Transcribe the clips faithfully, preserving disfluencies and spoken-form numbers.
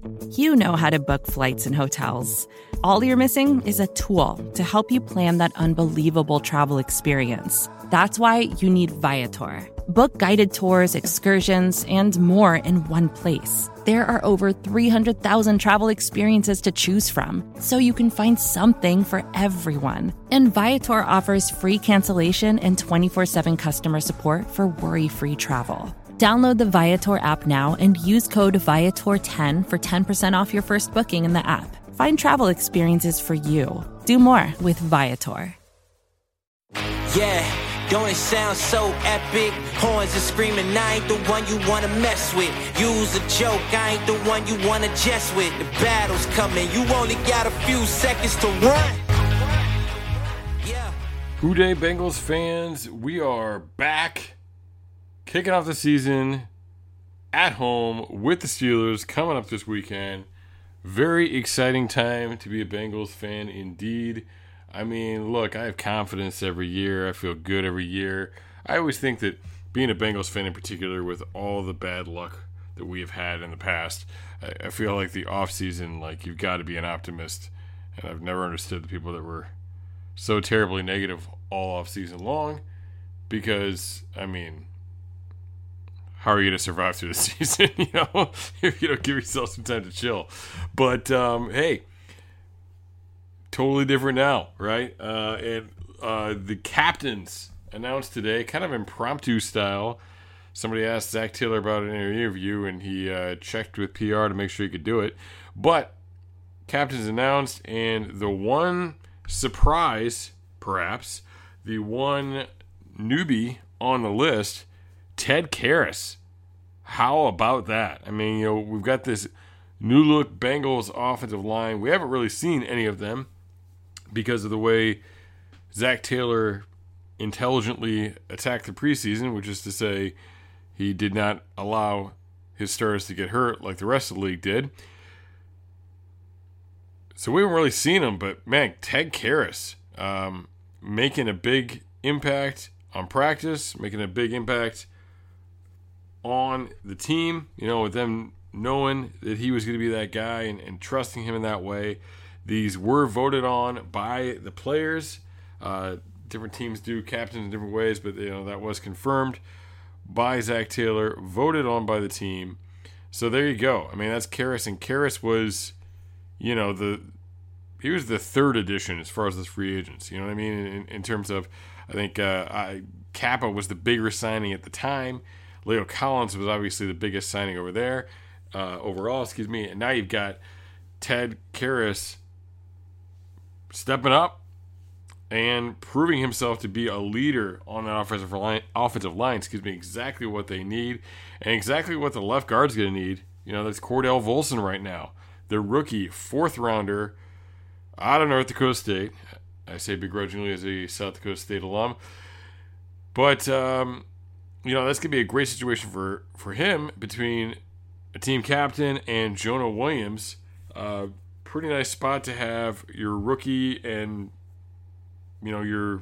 You know how to book flights and hotels. All you're missing is a tool to help you plan that unbelievable travel experience. That's why you need Viator. Book guided tours, excursions, and more in one place. There are over three hundred thousand travel experiences to choose from, so you can find something for everyone. And Viator offers free cancellation and twenty-four seven customer support for worry-free travel. Download the Viator app now and use code Viator ten for ten percent off your first booking in the app. Find travel experiences for you. Do more with Viator. Yeah. Don't it sound so epic? Horns are screaming, I ain't the one you wanna mess with. Use a joke, I ain't the one you wanna jest with. The battle's coming, you only got a few seconds to run. Yeah. Who Dey Bengals fans, we are back, kicking off the season at home with the Steelers coming up this weekend. Very exciting time to be a Bengals fan indeed. I mean, look, I have confidence every year. I feel good every year. I always think that being a Bengals fan in particular, with all the bad luck that we have had in the past, I, I feel like the offseason, like, you've got to be an optimist. And I've never understood the people that were so terribly negative all offseason long because, I mean, how are you going to survive through the season, you know, if you don't give yourself some time to chill? But, um, hey, totally different now, right? Uh, and uh, the captains announced today, kind of impromptu style. Somebody asked Zac Taylor about it in an interview, and he uh, checked with P R to make sure he could do it. But captains announced, and the one surprise, perhaps, the one newbie on the list, Ted Karras. How about that? I mean, you know, we've got this new look Bengals offensive line. We haven't really seen any of them because of the way Zac Taylor intelligently attacked the preseason, which is to say he did not allow his starters to get hurt like the rest of the league did. So we haven't really seen him, but man, Ted Karras um, making a big impact on practice, making a big impact on the team, you know, with them knowing that he was going to be that guy and, and trusting him in that way. These were voted on by the players. Uh, different teams do captains in different ways, but you know that was confirmed by Zac Taylor, voted on by the team. So there you go. I mean, that's Karras, and Karras was, you know, the he was the third edition as far as the free agents. You know what I mean? In, in terms of, I think uh, I, Kappa was the bigger signing at the time. Leo Collins was obviously the biggest signing over there, uh, overall. Excuse me. And now you've got Ted Karras stepping up and proving himself to be a leader on that offensive line, offensive line, excuse me, exactly what they need and exactly what the left guard's going to need. You know, that's Cordell Volson right now, the rookie fourth rounder out of North Dakota State. I say begrudgingly as a South Dakota State alum. But, um, you know, that's going to be a great situation for, for him between a team captain and Jonah Williams. Uh, pretty nice spot to have your rookie and, you know, your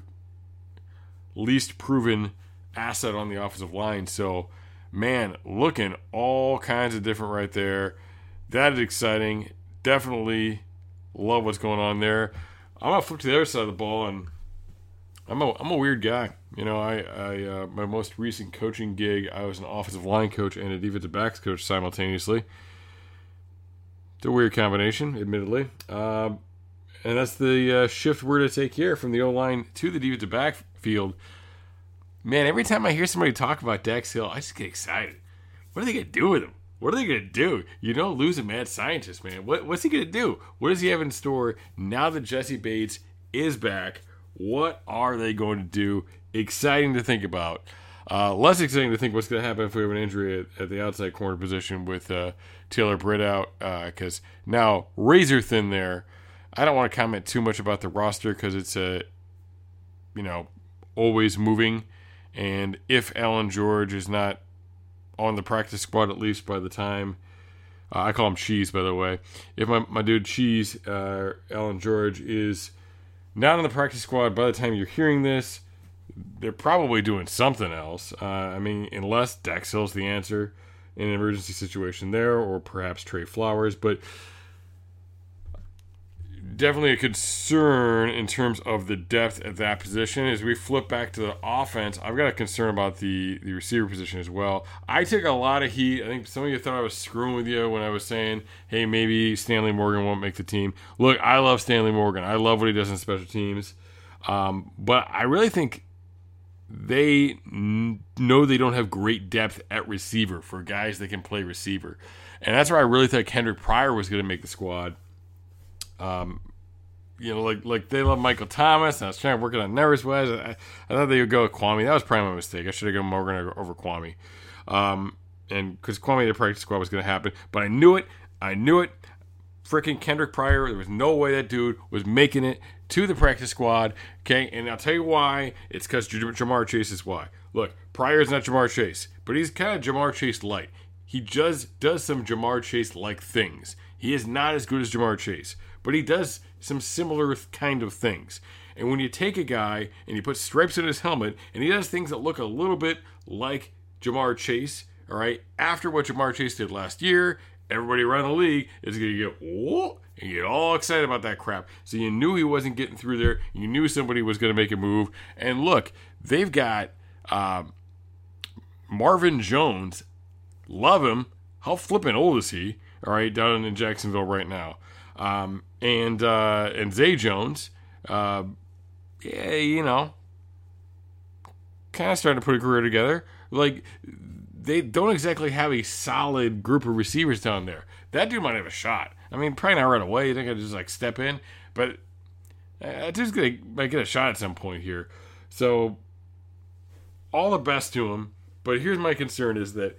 least proven asset on the offensive line. So, man, looking all kinds of different right there. That is exciting. Definitely love what's going on there. I'm going to flip to the other side of the ball, and I'm a, I'm a weird guy. You know, I, I uh, my most recent coaching gig, I was an offensive line coach and a defensive backs coach simultaneously. It's a weird combination, admittedly. Um, and that's the uh, shift we're to take here from the O-line to the defensive backfield. Man, every time I hear somebody talk about Dax Hill, I just get excited. What are they going to do with him? What are they going to do? You don't lose a mad scientist, man. What, what's he going to do? What does he have in store now that Jesse Bates is back? What are they going to do? Exciting to think about. Uh, less exciting to think what's going to happen if we have an injury at, at the outside corner position with uh, Taylor Britt out, because uh, now razor thin there. I don't want to comment too much about the roster because it's a, uh, you know, always moving. And if Alan George is not on the practice squad, at least by the time, uh, I call him Cheese, by the way. If my, my dude Cheese, uh, Alan George, is not on the practice squad by the time you're hearing this, they're probably doing something else. Uh, I mean, unless Dax Hill's the answer, in an emergency situation there, or perhaps Trey Flowers, but definitely a concern in terms of the depth at that position. As we flip back to the offense, I've got a concern about the, the receiver position as well. I took a lot of heat. I think some of you thought I was screwing with you when I was saying, hey, maybe Stanley Morgan won't make the team. Look, I love Stanley Morgan. I love what he does in special teams. Um, but I really think they n- know they don't have great depth at receiver for guys that can play receiver. And that's where I really thought Kendrick Pryor was going to make the squad. Um, you know, like like they love Michael Thomas, and I was trying to work it on nervous wise. I, I thought they would go with Kwame. That was probably my mistake. I should have gone Morgan over Kwame. Um, and because Kwame, the practice squad was going to happen. But I knew it. I knew it. Freaking Kendrick Pryor, there was no way that dude was making it to the practice squad. Okay, and I'll tell you why. It's because Ja'Marr Chase is why. Look, Pryor's not Ja'Marr Chase, but he's kind of Ja'Marr Chase light. He just does some Ja'Marr Chase-like things. He is not as good as Ja'Marr Chase, but he does some similar kind of things. And when you take a guy and you put stripes in his helmet, and he does things that look a little bit like Ja'Marr Chase, all right, after what Ja'Marr Chase did last year, everybody around the league is going to get, whoa, and get all excited about that crap. So you knew he wasn't getting through there. You knew somebody was going to make a move. And look, they've got um, Marvin Jones. Love him. How flippin' old is he? All right, down in Jacksonville right now. Um, and uh, and Zay Jones, uh, yeah, you know, kind of starting to put a career together. Like, they don't exactly have a solid group of receivers down there. That dude might have a shot. I mean, probably not right away. You think I just like step in, but that dude's gonna might get a shot at some point here. So, all the best to him. But here's my concern: is that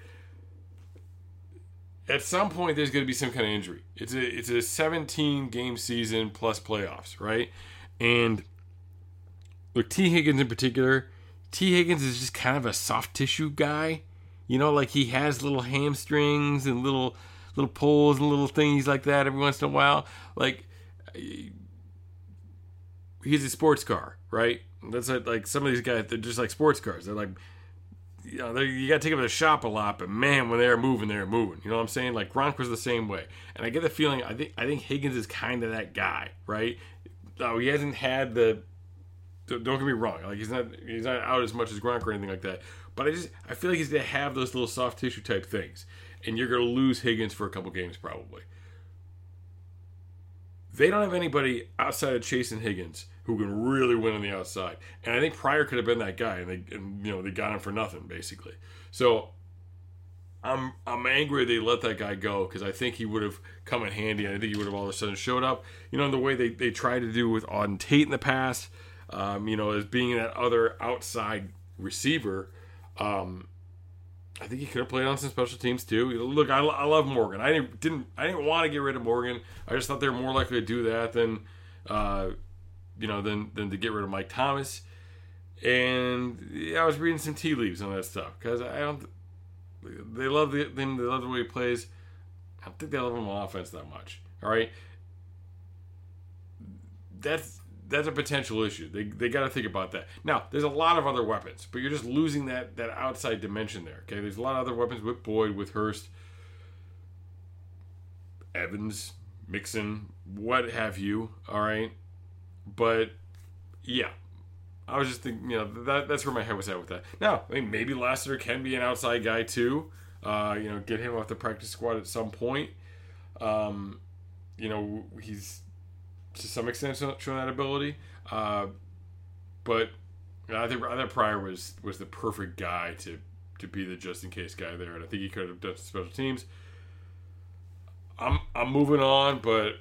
at some point there's going to be some kind of injury. It's a it's a seventeen game season plus playoffs, right? And look, T. Higgins in particular, T. Higgins is just kind of a soft tissue guy. You know, like he has little hamstrings and little little pulls and little things like that every once in a while. Like, he's a sports car, right? That's like, like some of these guys, they're just like sports cars. They're like, you know, you got to take them to the shop a lot, but man, when they're moving, they're moving. You know what I'm saying? Like Gronk was the same way, and I get the feeling I think I think Higgins is kind of that guy, right? No, he hasn't had the. Don't get me wrong, like he's not he's not out as much as Gronk or anything like that, but I just I feel like he's gonna have those little soft tissue type things, and you're gonna lose Higgins for a couple games probably. They don't have anybody outside of Chase and Higgins who can really win on the outside. And I think Pryor could have been that guy, and they, and, you know, they got him for nothing basically. So I'm I'm angry they let that guy go because I think he would have come in handy. And I think he would have all of a sudden showed up. You know, the way they, they tried to do with Auden Tate in the past. Um, you know, as being that other outside receiver. Um, I think he could have played on some special teams too. Look, I, I love Morgan. I didn't, didn't I didn't want to get rid of Morgan. I just thought they were more likely to do that than, uh, you know, than than to get rid of Mike Thomas. And yeah, I was reading some tea leaves on that stuff because I don't. They love the they love the way he plays. I don't think they love him on offense that much. All right, that's. That's a potential issue. They they got to think about that. Now, there's a lot of other weapons, but you're just losing that, that outside dimension there. Okay, there's a lot of other weapons with Boyd, with Hurst, Evans, Mixon, what have you. All right, but yeah, I was just thinking, you know, that that's where my head was at with that. Now, I mean, maybe Lassiter can be an outside guy too. Uh, you know, get him off the practice squad at some point. Um, you know, he's. To some extent, showing that ability, uh, but I think I think Pryor was was the perfect guy to to be the just in case guy there, and I think he could have done some special teams. I'm I'm moving on, but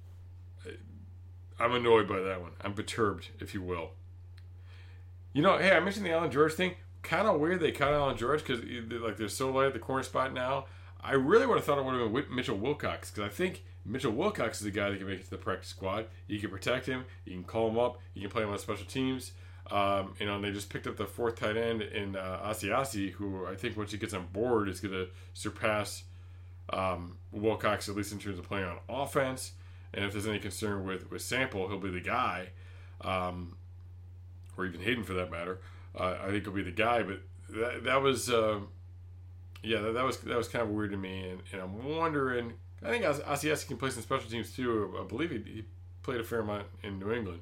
I'm annoyed by that one. I'm perturbed, if you will. You know, hey, I mentioned the Allen George thing. Kind of weird they cut Allen George because like they're so light at the corner spot now. I really would have thought it would have been Mitchell Wilcox because I think. Mitchell Wilcox is a guy that can make it to the practice squad. You can protect him. You can call him up. You can play him on special teams. Um, you know, and they just picked up the fourth tight end in uh, Asiasi, who I think once he gets on board is going to surpass um, Wilcox, at least in terms of playing on offense. And if there's any concern with, with Sample, he'll be the guy, um, or even Hayden for that matter. Uh, I think he'll be the guy. But that, that was, uh, yeah, that, that was that was kind of weird to me, and, and I'm wondering. I think Asiasi can play some special teams too. I believe he, he played a fair amount in New England.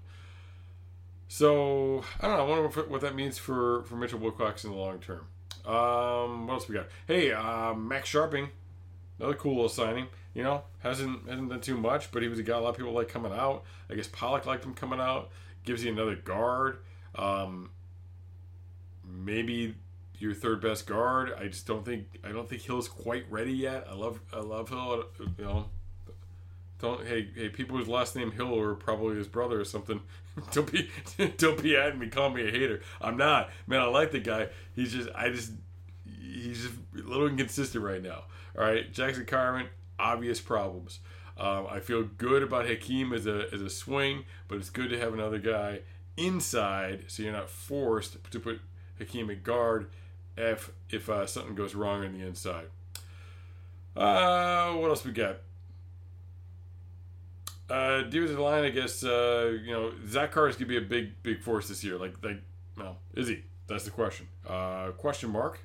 So I don't know. I wonder what, what that means for, for Mitchell Wilcox in the long term. Um, what else we got? Hey, uh, Max Sharping, another cool little signing. You know, hasn't hasn't done too much, but he was a guy a lot of people like coming out. I guess Pollock liked him coming out. Gives you another guard. Um, maybe your third best guard. I just don't think I don't think Hill's quite ready yet. I love I love Hill. You know, don't hey hey people whose last name Hill are probably his brother or something. don't be don't be at me, call me a hater. I'm not, man. I like the guy. He's just I just he's just a little inconsistent right now. All right, Jackson Carman, obvious problems. Um, I feel good about Hakeem as a as a swing, but it's good to have another guy inside, so you're not forced to put Hakeem at guard if if uh, something goes wrong on the inside. Uh, what else we got? Uh, defensive line, I guess. Uh, you know, Zach Carter's gonna be a big big force this year. Like like, well, is he? That's the question. Uh, question mark,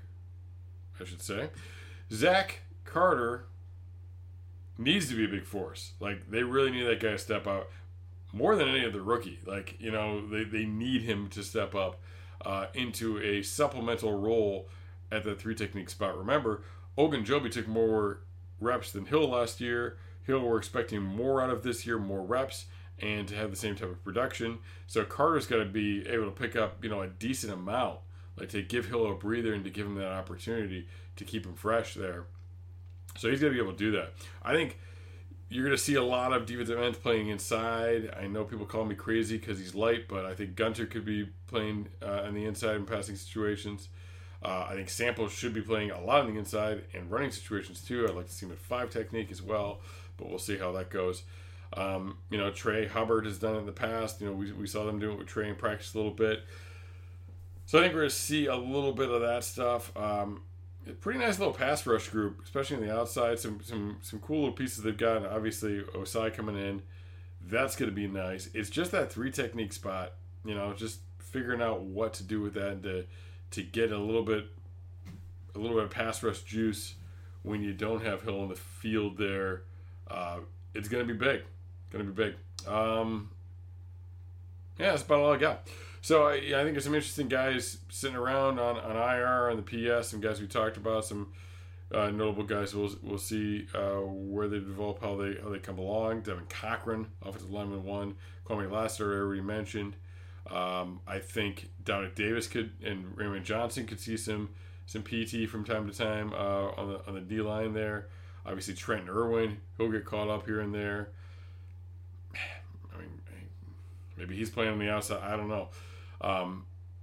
I should say. Zach Carter needs to be a big force. Like, they really need that guy to step out more than any other rookie. Like, you know, they, they need him to step up uh, into a supplemental role at the three technique spot. Remember, Ogunjobi took more reps than Hill last year. Hill, we're expecting more out of this year, more reps, and to have the same type of production. So Carter's got to be able to pick up, you know, a decent amount, like to give Hill a breather and to give him that opportunity to keep him fresh there. So he's going to be able to do that. I think you're going to see a lot of defensive ends playing inside. I know people call me crazy because he's light, but I think Gunter could be playing uh, on the inside in passing situations. Uh, I think Samples should be playing a lot on the inside and running situations too. I'd like to see him at five technique as well, but we'll see how that goes. Um, you know, Trey Hubbard has done it in the past. You know, we, we saw them doing it with Trey in practice a little bit. So I think we're going to see a little bit of that stuff. Um, a pretty nice little pass rush group, especially on the outside. Some some some cool little pieces they've got. Obviously, Osai coming in. That's going to be nice. It's just that three technique spot, you know, just figuring out what to do with that and to, to get a little bit a little bit of pass rush juice when you don't have Hill on the field there. Uh, it's going to be big. Going to be big. Um, yeah, that's about all I got. So, I, yeah, I think there's some interesting guys sitting around on, on I R, on the P S, some guys we talked about, some uh, notable guys. We'll we'll see uh, where they develop, how they how they come along. Devin Cochran, offensive lineman one. Kwame Lassiter, I already mentioned. Um, I think Dominic Davis could and Raymond Johnson could see some some P T from time to time uh, on the on the D line there. Obviously, Trenton Irwin, he'll get caught up here and there. I mean, maybe he's playing on the outside. I don't know. Um,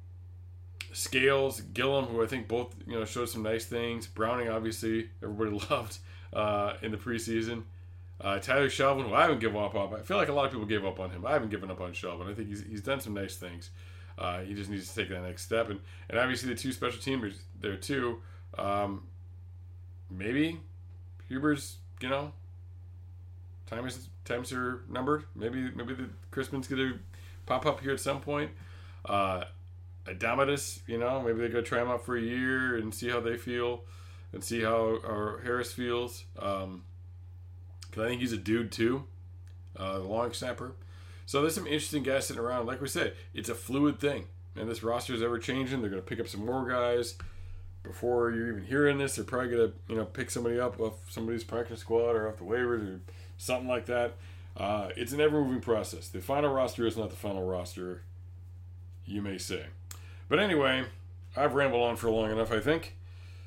Scales, Gillum, who I think both you know showed some nice things. Browning, obviously, everybody loved uh, in the preseason. Uh, Tyler Shelvin, who I haven't given up on. I feel like a lot of people gave up on him. I haven't given up on Shelvin. I think he's he's done some nice things. Uh, he just needs to take that next step. And, and obviously the two special teamers there too. Um, maybe Huber's, you know, time is times are numbered. Maybe maybe the Crispin's going to pop up here at some point. Uh, Adamatus, you know, maybe they go try him out for a year and see how they feel and see how our Harris feels. Um, cause I think he's a dude too, uh, the long snapper. So there's some interesting guys sitting around. Like we said, it's a fluid thing, and this roster is ever changing. They're going to pick up some more guys before you're even hearing this. They're probably going to, you know, pick somebody up off somebody's practice squad or off the waivers or something like that. Uh, it's an ever-moving process. The final roster is not the final roster, you may say. But anyway, I've rambled on for long enough, I think.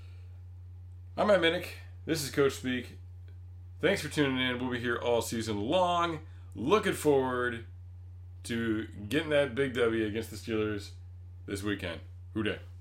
I'm Matt Minnick. This is Coach Speak. Thanks for tuning in. We'll be here all season long. Looking forward to getting that big W against the Steelers this weekend. Who dey?